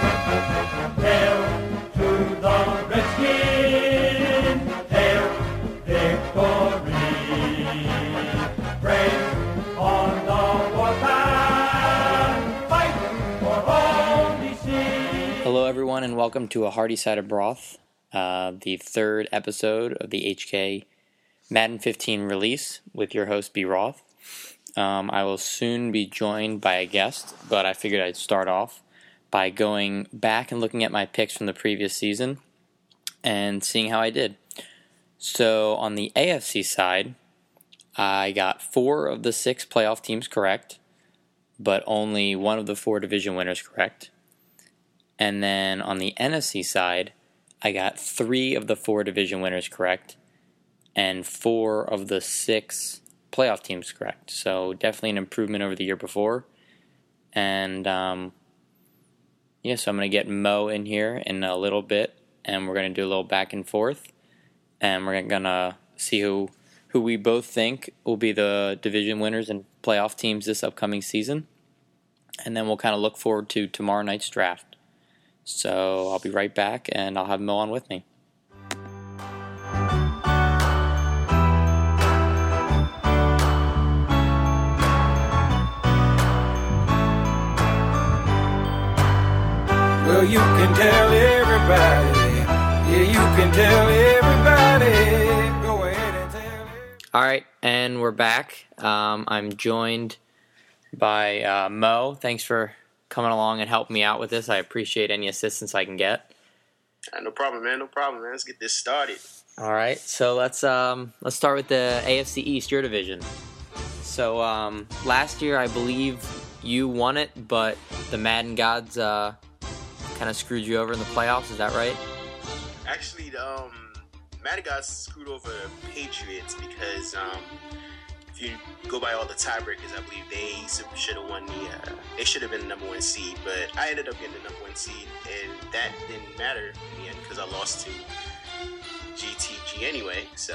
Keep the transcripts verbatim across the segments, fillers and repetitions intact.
Hail to the Redskins, hail victory. Brave on the warpath, fight for home D C. Hello everyone and welcome to A Hearty Side of Broth, uh, the third episode of the H K Madden fifteen release with your host B. Roth. Um, I will soon be joined by a guest, but I figured I'd start off by going back and looking at my picks from the previous season and seeing how I did. So on the A F C side, I got four of the six playoff teams correct, but only one of the four division winners correct. And then on the N F C side, I got three of the four division winners correct and four of the six playoff teams correct. So definitely an improvement over the year before. And um, yeah, so I'm going to get Mo in here in a little bit, and we're going to do a little back and forth. And we're going to see who who we both think will be the division winners and playoff teams this upcoming season. And then we'll kind of look forward to tomorrow night's draft. So I'll be right back, and I'll have Mo on with me. Well, you can tell everybody. Yeah, you can tell everybody. Go ahead and tell everybody. All right, and we're back. Um, I'm joined by uh, Mo. Thanks for coming along and helping me out with this. I appreciate any assistance I can get. Uh, no problem, man. No problem, man. Let's get this started. All right, so let's um, let's start with the A F C East, your division. So um, last year, I believe you won it, but the Madden gods uh, kind of screwed you over in the playoffs. Is that right? Actually, um, Madden got screwed over the Patriots because um, if you go by all the tiebreakers, I believe they should have won the. Uh, they should have been the number one seed, but I ended up getting the number one seed, and that didn't matter in the end because I lost to G T G anyway. So.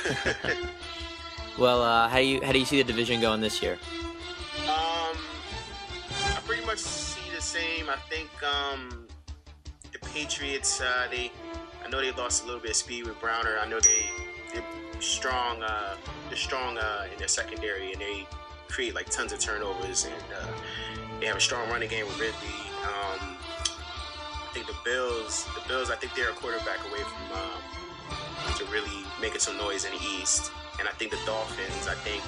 Well, uh, how do you how do you see the division going this year? Um, I pretty much see the same. I think um, the Patriots. Uh, they. I know they lost a little bit of speed with Browner. I know they they're strong. Uh, they're strong uh, in their secondary, and they create like tons of turnovers. And uh, they have a strong running game with Ridley. Um, I think the Bills. The Bills. I think they're a quarterback away from um, to really making some noise in the East. And I think the Dolphins. I think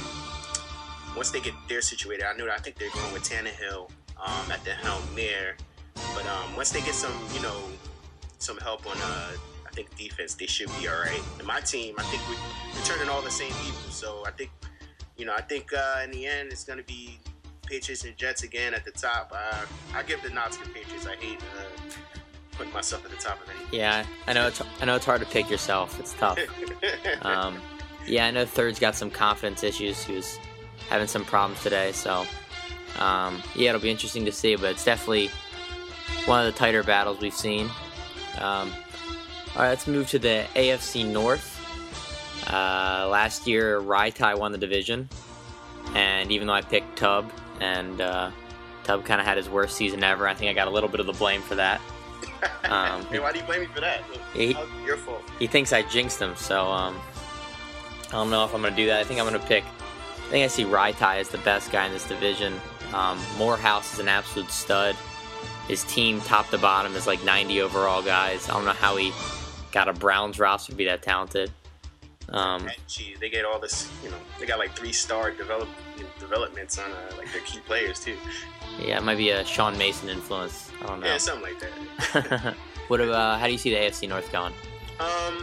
um, once they get their situated, I know that I think they're going with Tannehill um, at the helm there. But um, once they get some, you know. some help on, uh, I think, defense, they should be all right. And my team, I think we, we're turning all the same people. So I think, you know, I think uh, in the end, it's going to be Patriots and Jets again at the top. Uh, I give the nod to the Patriots. I hate uh, putting myself at the top of anything. Yeah, I know it's I know it's hard to pick yourself. It's tough. um, yeah, I know Third's got some confidence issues. He was having some problems today. So, um, yeah, it'll be interesting to see. But it's definitely one of the tighter battles we've seen. Um, all right, let's move to the A F C North. Uh, last year, Raitai won the division, and even though I picked Tubb, and uh, Tubb kind of had his worst season ever, I think I got a little bit of the blame for that. Um, hey, why do you blame me for that? He, How's your fault? He thinks I jinxed him, so um, I don't know if I'm going to do that. I think I'm going to pick, I think I see Raitai as the best guy in this division. Um, Morehouse is an absolute stud. His team, top to bottom, is like ninety overall guys. I don't know how he got a Browns roster to be that talented. Um, Gee, they get all this, you know, they got like three-star develop, you know, developments on uh, like their key players too. Yeah, it might be a Sean Mason influence. I don't know. Yeah, something like that. What about, how do you see the A F C North going? Um,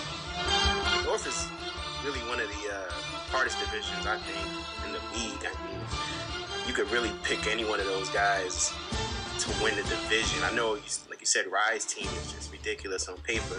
North is really one of the uh, hardest divisions, I think, in the league. I mean, you could really pick any one of those guys to win the division. I know, like you said, Rye's team is just ridiculous on paper.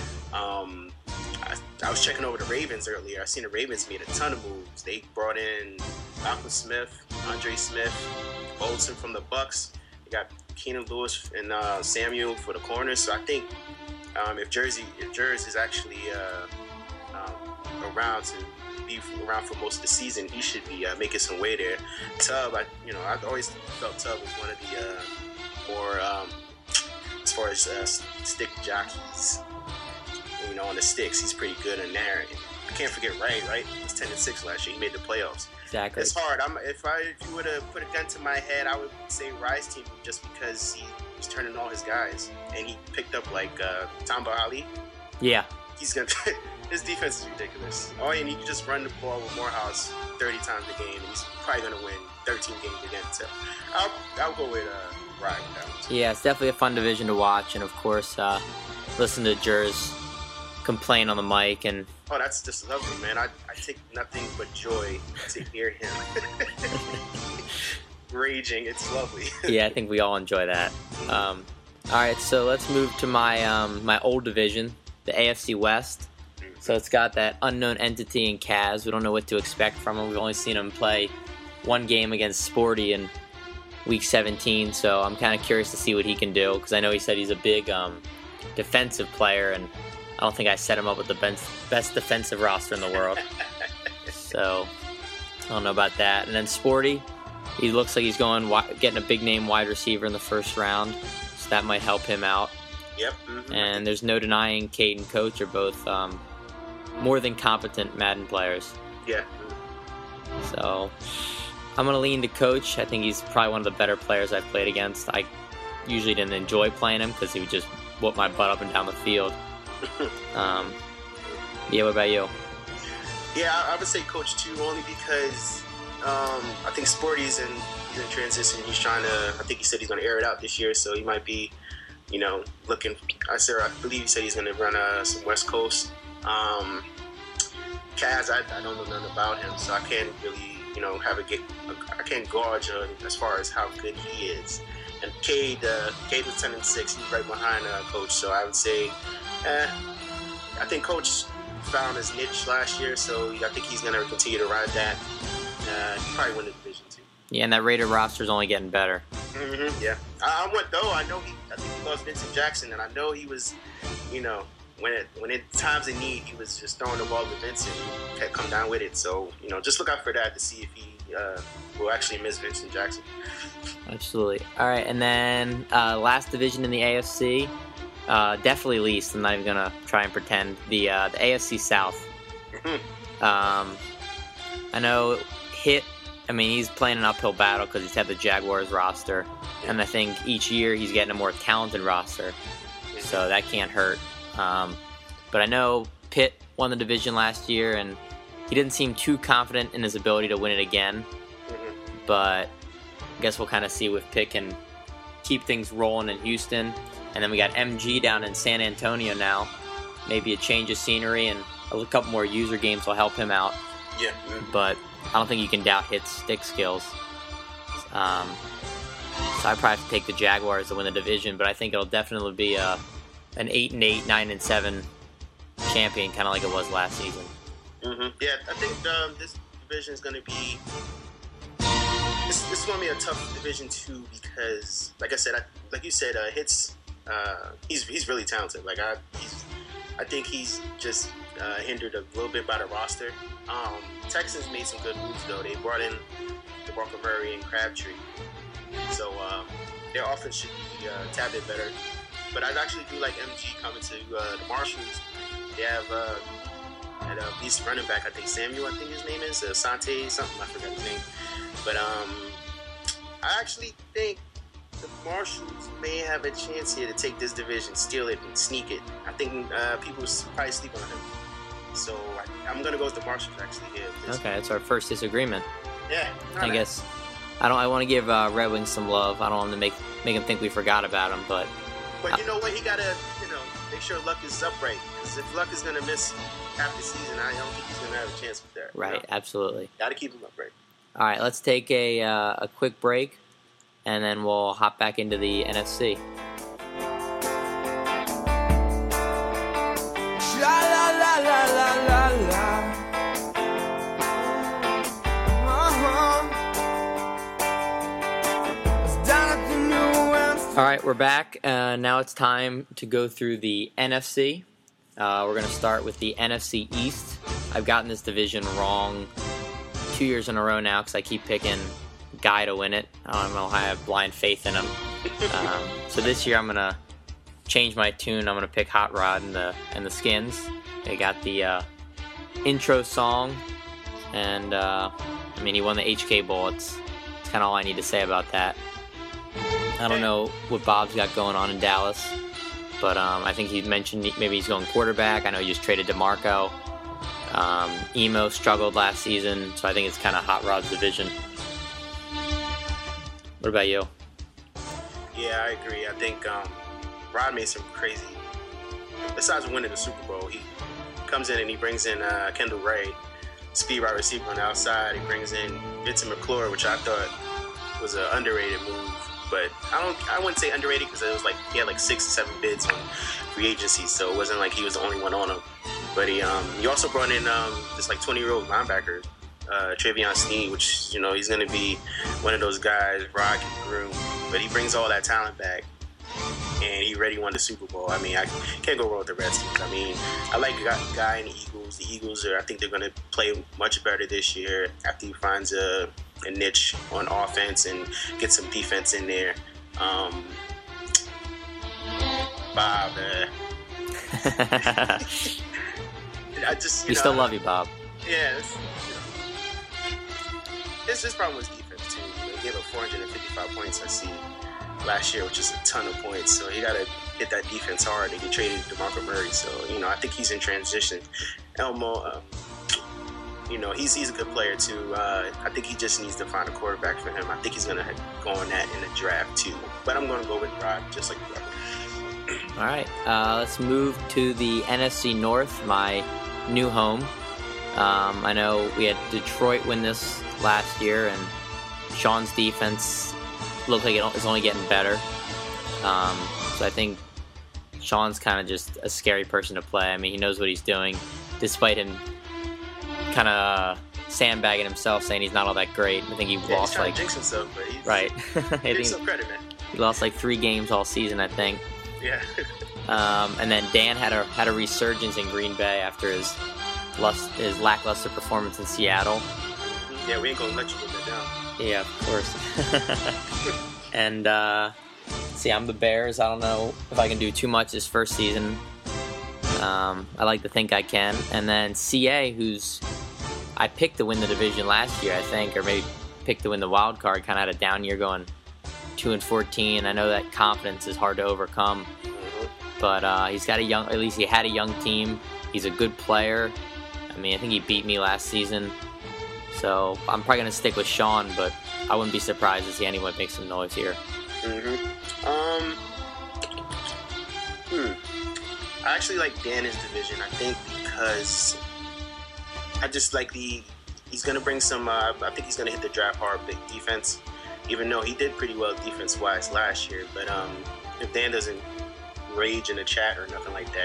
Um, I, I was checking over the Ravens earlier. I seen the Ravens made a ton of moves. They brought in Malcolm Smith, Andre Smith, Bolton from the Bucks. They got Keenan Lewis and uh, Samuel for the corners. So I think um, if Jersey, if Jersey is actually uh, um, around to be around for most of the season, he should be uh, making some way there. Tubb, I, you know, I've always felt Tubb was one of the uh, more um, far as uh, stick jockeys, you know, on the sticks, he's pretty good in there. And I can't forget Ray, right? He was ten and six last year. He made the playoffs. Exactly. It's hard. I'm, if I if you would have put a gun to my head, I would say Rise team just because he was turning all his guys and he picked up like uh, Tamba Ali. Yeah. He's gonna. His defense is ridiculous. Oh, and he can just run the ball with Morehouse thirty times a game, and he's probably gonna win thirteen games again. So I'll I'll go with uh, Rise with that one. Too. Yeah, it's definitely a fun division to watch, and of course, uh, listen to Jers complain on the mic and. Oh, that's just lovely, man. I, I take nothing but joy to hear him raging. It's lovely. Yeah, I think we all enjoy that. Um, all right, so let's move to my um, my old division, the A F C West. So it's got that unknown entity in Kaz. We don't know what to expect from him. We've only seen him play one game against Sporty in Week seventeen, so I'm kind of curious to see what he can do, because I know he said he's a big um, defensive player, and I don't think I set him up with the best, best defensive roster in the world. So I don't know about that. And then Sporty, he looks like he's going getting a big name wide receiver in the first round, so that might help him out. Yep. Mm-hmm. And there's no denying Cade and Coach are both um, more than competent Madden players. Yeah. So I'm going to lean to Coach. I think he's probably one of the better players I've played against. I usually didn't enjoy playing him because he would just whoop my butt up and down the field. um, yeah, what about you? Yeah, I, I would say Coach too, only because um, I think Sporty's in, he's in transition. He's trying to, I think he said he's going to air it out this year, so he might be, you know, looking. I said, I believe he said he's going to run uh, some West Coast. Um, Kaz, I, I don't know nothing about him, so I can't really, you know, have a get. I can't gauge uh, as far as how good he is. And Cade, uh, Cade was ten and six. He's right behind uh, Coach, so I would say, eh, I think Coach found his niche last year, so I think he's going to continue to ride that. Uh, he probably win the division too. Yeah, and that Raider roster is only getting better. Mm-hmm, yeah, I, I went though. I know he. I think he lost Vincent Jackson, and I know he was, you know, when it when it times of need, he was just throwing the ball to Vincent. He kept come down with it. So you know, just look out for that to see if he uh, will actually miss Vincent Jackson. Absolutely. All right, and then uh, last division in the A F C, uh, definitely least. I'm not even gonna try and pretend the uh, the A F C South. Mm-hmm. Um, I know Hit. I mean, he's playing an uphill battle because he's had the Jaguars roster, and I think each year he's getting a more talented roster, so that can't hurt. Um, but I know Pitt won the division last year, and he didn't seem too confident in his ability to win it again. Mm-hmm. But I guess we'll kind of see if Pitt can keep things rolling in Houston. And then we got M G down in San Antonio now. Maybe a change of scenery and a couple more user games will help him out. Yeah. Mm-hmm. But I don't think you can doubt Hit's stick skills. Um, so I probably have to take the Jaguars to win the division, but I think it'll definitely be a an eight and eight, nine and seven champion, kind of like it was last season. Mm-hmm. Yeah, I think um, this division is going to be. This, this is going to be a tough division too because, like I said, I, like you said, uh, Hits. Uh, he's he's really talented. Like I, he's, I think he's just uh, hindered a little bit by the roster. Um, Texans made some good moves though. They brought in the Barker and Crabtree, so um, their offense should be uh, a tad bit better. But I actually do like M G coming to uh, the Marshalls. They have uh, at uh, least running back, I think Samuel, I think his name is uh, Sante something. I forgot his name. But um, I actually think the Marshalls may have a chance here to take this division, steal it, and sneak it. I think uh, people probably sleep on him. So I, I'm gonna go with the Marshalls actually here. Okay, that's our first disagreement. Yeah, I guess I don't. I want to give uh, Red Wings some love. I don't want to make make him think we forgot about him, but. But you know what? He gotta, you know, make sure Luck is upright. Because if Luck is gonna miss half the season, I don't think he's gonna have a chance with that. Right, you know? Absolutely. Gotta keep him upright. All right, let's take a uh, a quick break, and then we'll hop back into the N F C. La la la la la la la. All right, we're back. Uh, now it's time to go through the N F C. Uh, we're going to start with the N F C East. I've gotten this division wrong two years in a row now because I keep picking Guy to win it. I don't know how I have blind faith in him. Um, so this year I'm going to change my tune. I'm gonna pick Hot Rod and the and the Skins. They got the uh, intro song, and uh, I mean he won the H K Bowl. It's it's kind of all I need to say about that. I don't know what Bob's got going on in Dallas, but um, I think he mentioned maybe he's going quarterback. I know he just traded DeMarco. Um, Emo struggled last season, so I think it's kind of Hot Rod's division. What about you? Yeah, I agree. I think um, Rod made some crazy. Besides winning the Super Bowl, he comes in and he brings in uh, Kendall Ray, speed wide receiver on the outside. He brings in Vincent McClure, which I thought was an underrated move. But I don't. I wouldn't say underrated because it was like he had like six or seven bids on free agency, so it wasn't like he was the only one on them. But he um, he also brought in um, this like twenty year old linebacker, uh, Travion Sneed, which you know he's going to be one of those guys Rod can groom. But he brings all that talent back, and he already won the Super Bowl. I mean, I can't go wrong with the Redskins. I mean, I like the guy in the Eagles. The Eagles are. I think they're going to play much better this year after he finds a. a niche on offense and get some defense in there. Um, Bob, uh, I just you we know, still love you, Bob. Yeah, it's, you know, it's his problem was defense too. You know, he gave up four hundred fifty-five points I see last year, which is a ton of points. So he got to hit that defense hard. And he traded DeMarco Murray, so you know I think he's in transition. Elmo. Um, You know, he's he's a good player, too. Uh, I think he just needs to find a quarterback for him. I think he's going to go on that in the draft, too. But I'm going to go with Rod, just like you. All right, uh, let's move to the N F C North, my new home. Um, I know we had Detroit win this last year, and Sean's defense looked like it's only getting better. Um, so I think Sean's kind of just a scary person to play. I mean, he knows what he's doing, despite him kind of sandbagging himself, saying he's not all that great. I think he yeah, lost he's trying like to jinx himself, but he's right. I give think some credit, man. he lost like three games all season, I think. Yeah. Um, and then Dan had a had a resurgence in Green Bay after his lust, his lackluster performance in Seattle. Yeah, we ain't gonna let you get that down. Yeah, of course. And uh, see, I'm the Bears. I don't know if I can do too much this first season. Um, I like to think I can. And then C A, who's I picked to win the division last year, I think, or maybe picked to win the wild card. Kind of had a down year, going two and fourteen. I know that confidence is hard to overcome, but uh, he's got a young. At least he had a young team. He's a good player. I mean, I think he beat me last season. So I'm probably gonna stick with Sean, but I wouldn't be surprised to see anyone make some noise here. Mm-hmm. Um. Hmm. I actually like Dan's division. I think because I just like the he's gonna bring some. Uh, I think he's gonna hit the draft hard, big defense. Even though he did pretty well defense wise last year, but um, if Dan doesn't rage in the chat or nothing like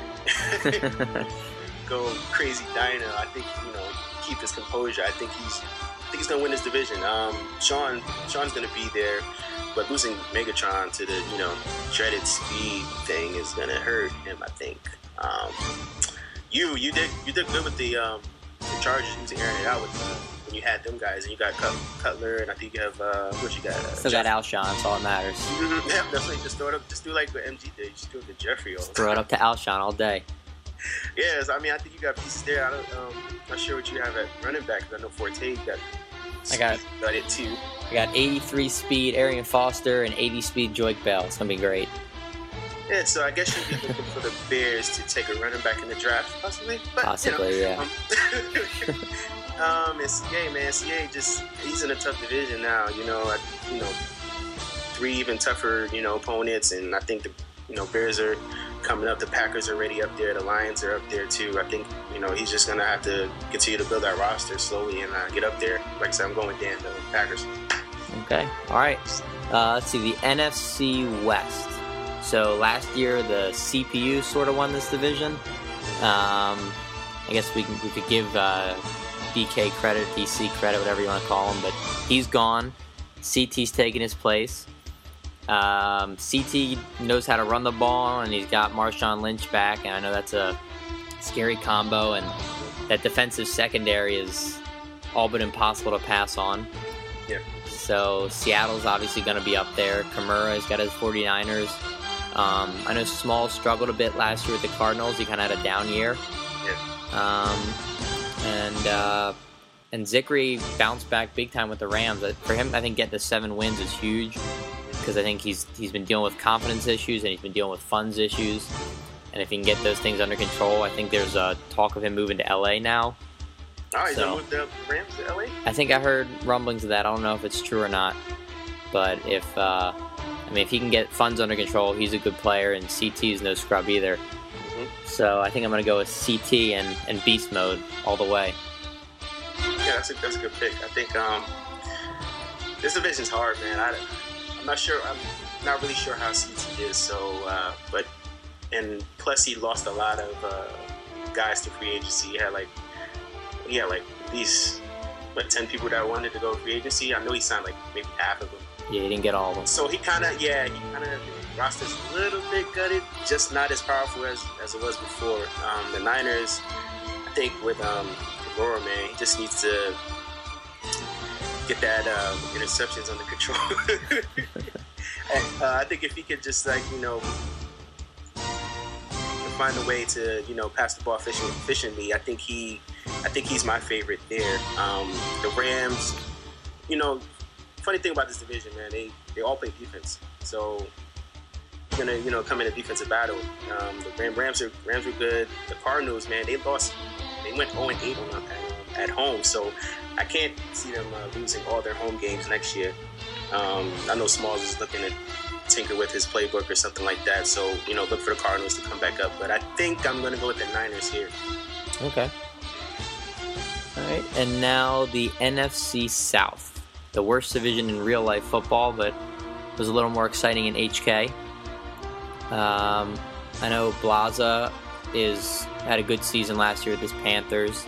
that, go crazy Dino, I think you know keep his composure. I think he's I think he's gonna win this division. Um, Sean Sean's gonna be there. But losing Megatron to the, you know, shredded speed thing is gonna hurt him, I think. Um, you you did you did good with the, um, the Chargers using airing it out with uh, when you had them guys, and you got Cut- Cutler, and I think you have uh, what you got. Uh, Still got Alshon. That's all that matters. Mm-hmm. Yeah, that's like just throw it up. Just do like what M G did. Just do it to Jeffrey. All Throw it up to Alshon all day. Yes, I mean I think you got pieces there. I don't, um, not sure what you have at running back. Cause I know Forte got. I got got it too. I got eighty-three speed Arian Foster and eighty speed Joik Bell. It's gonna be great. Yeah, so I guess you'd be looking for the Bears to take a running back in the draft, possibly. But, Possibly, you know, yeah. Um, um, and C A, man, C A just he's in a tough division now. You know, I, you know, three even tougher, you know, opponents, and I think the you know Bears are coming up. The Packers are already up there. The Lions are up there too. I think you know he's just gonna have to continue to build that roster slowly and uh, get up there. Like I said, I'm going with Dan, the Packers. Okay, all right. Uh, let's see, the N F C West. So last year, the C P U sort of won this division. Um, I guess we can, we could give uh, D K credit, D C credit, whatever you want to call him, but he's gone. C T's taking his place. Um, C T knows how to run the ball, and he's got Marshawn Lynch back, and I know that's a scary combo, and that defensive secondary is all but impossible to pass on. Yeah. So Seattle's obviously going to be up there. Kimura's got his 49ers. Um, I know Small struggled a bit last year with the Cardinals. He kind of had a down year. Yeah. Um, and uh, and Zikri bounced back big time with the Rams. For him, I think getting the seven wins is huge because I think he's he's been dealing with confidence issues and he's been dealing with funds issues. And if he can get those things under control, I think there's a talk of him moving to L A now. Oh, he's So- gonna move the Rams to L A? I think I heard rumblings of that. I don't know if it's true or not. But if, uh, I mean, if he can get funds under control, he's a good player, and C T is no scrub either. Mhm. So I think I'm going to go with C T and, and beast mode all the way. Yeah, that's a, that's a good pick. I think um, this division's hard, man. I, I'm not sure. I'm not really sure how C T is. So, uh, but and plus he lost a lot of uh, guys to free agency. He had like, he had like at least what ten people that wanted to go free agency. I know he signed like maybe half of them. Yeah, he didn't get all of them. So he kind of, yeah, he kind of roster's a little bit gutted, just not as powerful as, as it was before. Um, the Niners, I think with um, Aurora, man, he just needs to get that um, interceptions under control. and, uh, I think if he could just like you know find a way to you know pass the ball efficiently, efficiently I think he, I think he's my favorite there. Um, the Rams, you know. Funny thing about this division, man, they, they all play defense. So you're gonna, you know, come in a defensive battle. Um, the Ram, Rams are Rams are good. The Cardinals, man, they lost. They went oh and eight on at, at home. So I can't see them uh, losing all their home games next year. Um, I know Smalls is looking at tinker with his playbook or something like that. So you know, look for the Cardinals to come back up. But I think I'm gonna go with the Niners here. Okay. All right, and now the N F C South. The worst division in real life football, but it was a little more exciting in H K. Um, I know Blaza is had a good season last year with his Panthers,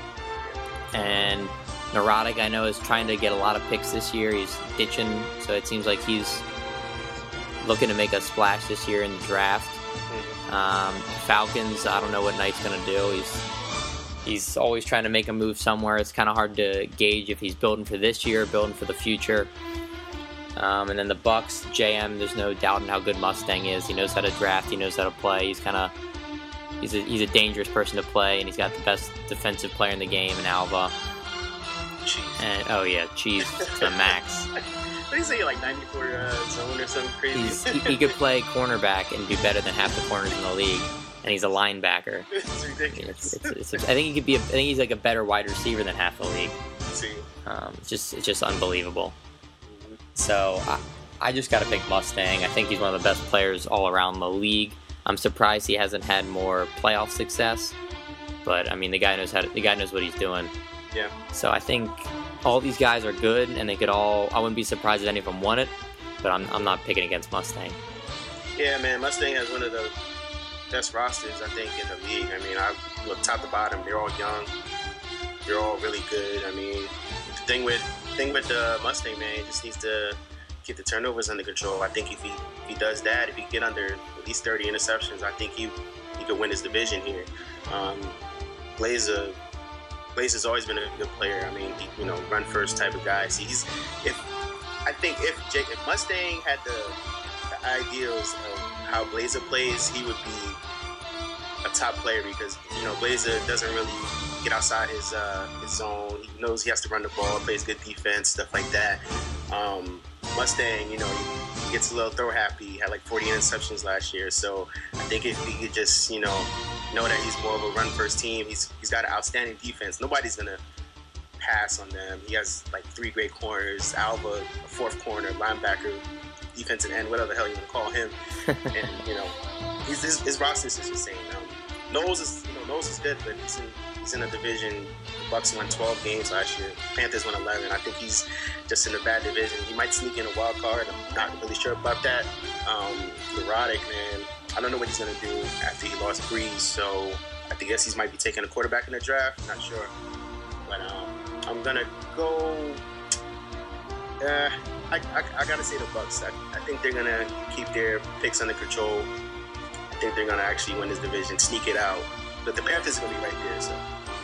and Neurotic I know is trying to get a lot of picks this year. He's ditching, so it seems like he's looking to make a splash this year in the draft. Um, Falcons, I don't know what Knight's going to do. He's He's always trying to make a move somewhere. It's kind of hard to gauge if he's building for this year, building for the future. Um, and then the Bucks, J M. There's no doubt in how good Mustang is. He knows how to draft. He knows how to play. He's kind of he's a, he's a dangerous person to play, and he's got the best defensive player in the game in Alva. Jeez. And oh yeah, cheese to the max. What do you say, like ninety-four uh, zone or something crazy? He's, he, he could play cornerback and do better than half the corners in the league. And he's a linebacker. It's ridiculous. It's, it's, it's, I think he could be. A, I think he's like a better wide receiver than half the league. See. Um, it's just it's just unbelievable. So I, I just got to pick Mustang. I think he's one of the best players all around the league. I'm surprised he hasn't had more playoff success, but I mean the guy knows how to, the guy knows what he's doing. Yeah. So I think all these guys are good, and they could all. I wouldn't be surprised if any of them won it, but I'm I'm not picking against Mustang. Yeah, man, Mustang has one of the best rosters I think in the league. I mean, I look top to bottom. They're all young. They're all really good. I mean, the thing with thing with the Mustang, man, he just needs to get the turnovers under control. I think if he if he does that, if he get under at least thirty interceptions, I think he he could win his division here. Um, Blazer, Blaze has always been a good player. I mean, he, you know, run first type of guy. See, he's if I think if Jake, if Mustang had the, the ideals of how Blazer plays, he would be a top player because you know Blazer doesn't really get outside his uh, his zone. He knows he has to run the ball, plays good defense, stuff like that. Um, Mustang, you know, he gets a little throw happy. He had like forty interceptions last year, so I think if he could just you know know that he's more of a run first team, he's he's got an outstanding defense. Nobody's gonna pass on them. He has like three great corners, Alva, a fourth corner, linebacker, defensive end, whatever the hell you want to call him. And you know, he's, his, his roster is just insane. Um, Knowles is, you know, Knowles is good, but he's in, he's in a division. The Bucks won twelve games last year. Panthers won eleven. I think he's just in a bad division. He might sneak in a wild card. I'm not really sure about that. Um, Neurotic, man, I don't know what he's gonna do after he lost Breeze. So I think guess he might be taking a quarterback in the draft. Not sure, but um, I'm gonna go. Uh, I, I, I gotta say the Bucks. I, I think they're gonna keep their picks under control. I think they're gonna actually win this division, sneak it out. But the Panthers are gonna be right there. So.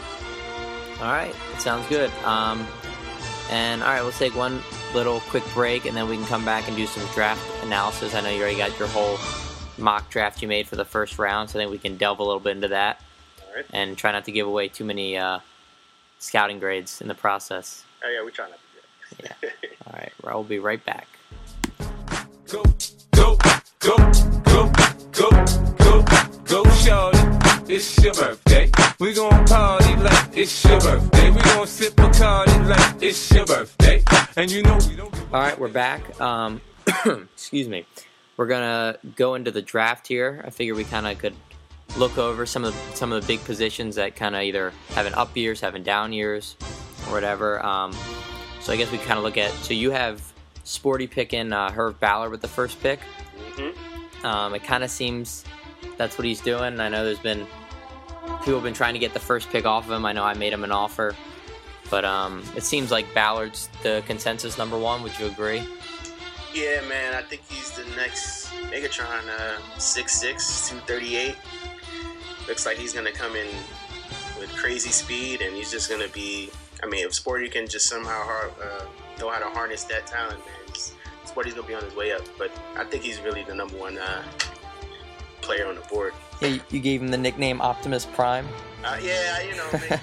All right, that sounds good. Um, and all right, let's take one little quick break, and then we can come back and do some draft analysis. I know you already got your whole mock draft you made for the first round, so I think we can delve a little bit into that. All right. And try not to give away too many uh, scouting grades in the process. Oh yeah, we try not to do that. Yeah. All right, I'll be right back. Go, go, go, go, go, go, go, shorty. It's your birthday. We gon' party like it's your birthday. We gon' sip Bacardi like it's your birthday. And you know we don't. All right, we're back. Um, excuse me. We're gonna go into the draft here. I figure we kind of could look over some of the, some of the big positions that kind of either having up years, having down years, or whatever. Um, so I guess we kind of look at. So you have Sporty picking uh, Herb Ballard with the first pick. Mm-hmm. Um, it kind of seems that's what he's doing. I know there's been people have been trying to get the first pick off of him. I know I made him an offer, but um, it seems like Ballard's the consensus number one. Would you agree? Yeah, man. I think he's the next Megatron. Uh, six six, two thirty-eight. Looks like he's gonna come in with crazy speed, and he's just gonna be. I mean, if Sporty can just somehow har- uh, know how to harness that talent, man, he's, Sporty's gonna be on his way up. But I think he's really the number one uh, player on the board. Yeah, you gave him the nickname Optimus Prime. Uh, yeah, you know, man.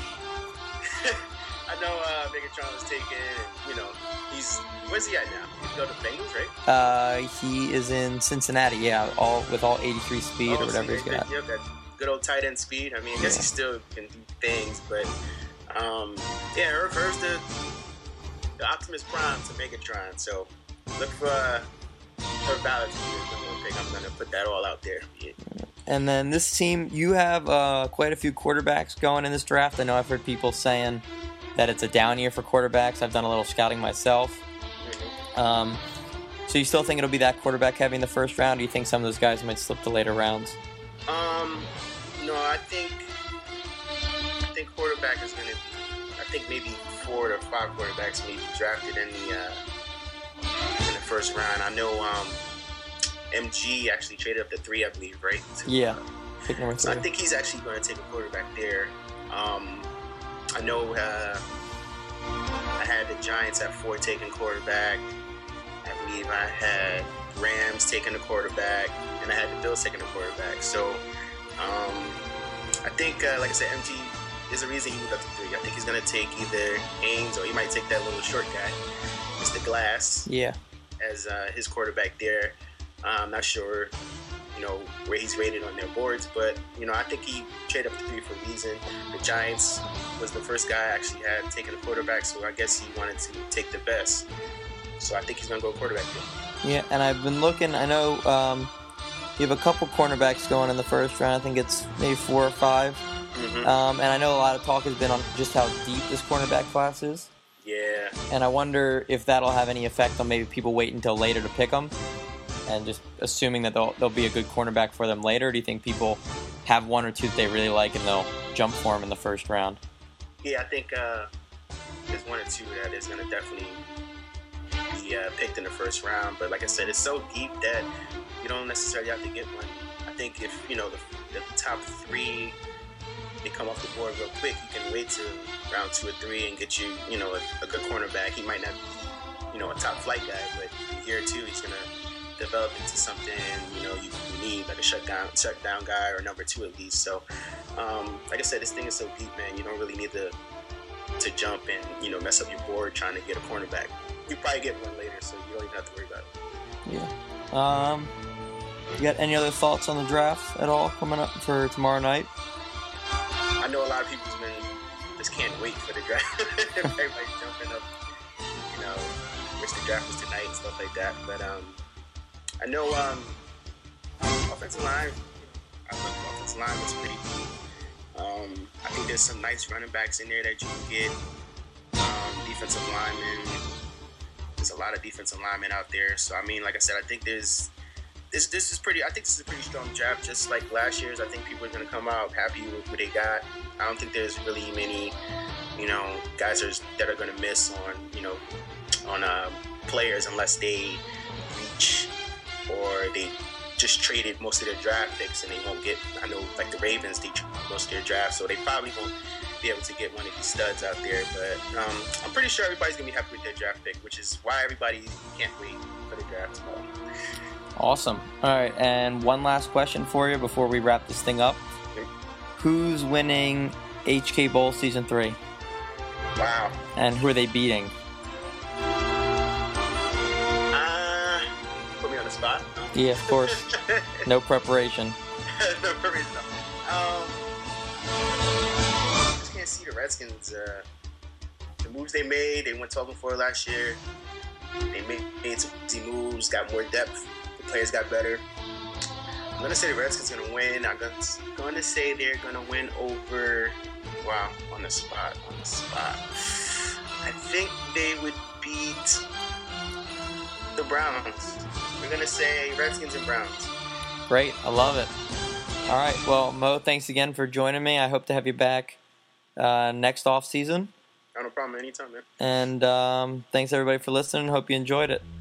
I know uh, Megatron was taken. You know, he's where's he at now? He's going to Bengals, right? Uh, he is in Cincinnati. Yeah, all with all eighty-three speed Oh, or whatever so he's that- got. Yep, that good old tight end speed. I mean, I guess Yeah. he still can do things, but um, yeah, Herb, Herb's the the Optimus Prime to Megatron. So look for uh, Herb Ballard to be the number one pick. I'm gonna put that all out there. Yeah. And then this team, you have uh, quite a few quarterbacks going in this draft. I know I've heard people saying that it's a down year for quarterbacks. I've done a little scouting myself. Mm-hmm. Um, so you still think it'll be that quarterback heavy in the first round? Or do you think some of those guys might slip to later rounds? Um, no, I think I think quarterback is gonna be. I think maybe four to five quarterbacks may be drafted in the uh, in the first round. I know um, M G actually traded up to three, I believe, right? To, Yeah, pick number So I three. think he's actually going to take a quarterback there. Um, I know uh, I had the Giants at four taking quarterback. I believe I had Rams taking a quarterback, and I had the Bills taking a quarterback. So um, I think, uh, like I said, M G is a reason he moved up to three. I think he's going to take either Haynes or he might take that little short guy, Mister Glass, Yeah. as uh, his quarterback there. Uh, I'm not sure, you know, where he's rated on their boards, but, you know, I think he traded up to three for a reason. The Giants was the first guy I actually had taken a quarterback, so I guess he wanted to take the best. So I think he's going to go quarterback there. Yeah, and I've been looking. I know um, you have a couple cornerbacks going in the first round. I think it's maybe four or five. Mm-hmm. Um, and I know a lot of talk has been on just how deep this cornerback class is. Yeah. And I wonder if that'll have any effect on maybe people wait until later to pick them and just assuming that they'll, they'll be a good cornerback for them later. Do you think people have one or two that they really like and they'll jump for them in the first round? Yeah, I think uh, there's one or two that is going to definitely be uh, picked in the first round. But like I said, it's so deep that you don't necessarily have to get one. I think if, you know, the, the top three, they come off the board real quick, you can wait till round two or three and get you, you know, a, a good cornerback. He might not be, you know, a top flight guy, but in year two, he's going to develop into something, you know, you, you need, like a shutdown shutdown guy or number two at least. So, um, like I said, this thing is so deep, man. You don't really need to to jump and, you know, mess up your board trying to get a cornerback. You probably get one later, so you don't even have to worry about it. Yeah. Um, you got any other thoughts on the draft at all coming up for tomorrow night? I know a lot of people's been just can't wait for the draft. Everybody jumping up, you know, wish the draft was tonight and stuff like that. But um, I know um, offensive line. I think the offensive line was pretty deep. Um, I think there's some nice running backs in there that you can get. Um, defensive linemen. There's a lot of defensive linemen out there. So I mean, like I said, I think there's this. This is pretty. I think this is a pretty strong draft. Just like last year's, I think people are going to come out happy with who they got. I don't think there's really many, you know, guys are, that are going to miss on, you know, on uh, players unless they reach or they just traded most of their draft picks and they won't get. I know, like the Ravens, they traded most of their draft, so they probably won't be able to get one of these studs out there. But um, I'm pretty sure everybody's going to be happy with their draft pick, which is why everybody can't wait for the draft tomorrow. Awesome. All right, and one last question for you before we wrap this thing up. Who's winning H K Bowl Season three? Wow. And who are they beating? Uh, put me on the spot. Yeah, of course. No preparation. No preparation. Um, I just can't see the Redskins. Uh, the moves they made, they went twelve and four last year. They made, made some easy moves, got more depth. The players got better. I'm going to say the Redskins are going to win. I'm going to say they're going to win over... Wow, on the spot, on the spot. I think they would beat the Browns. We're going to say Redskins and Browns. Great, I love it. All right, well, Mo, thanks again for joining me. I hope to have you back uh, next off season. Oh, no problem, anytime, man. And um, thanks everybody for listening. Hope you enjoyed it.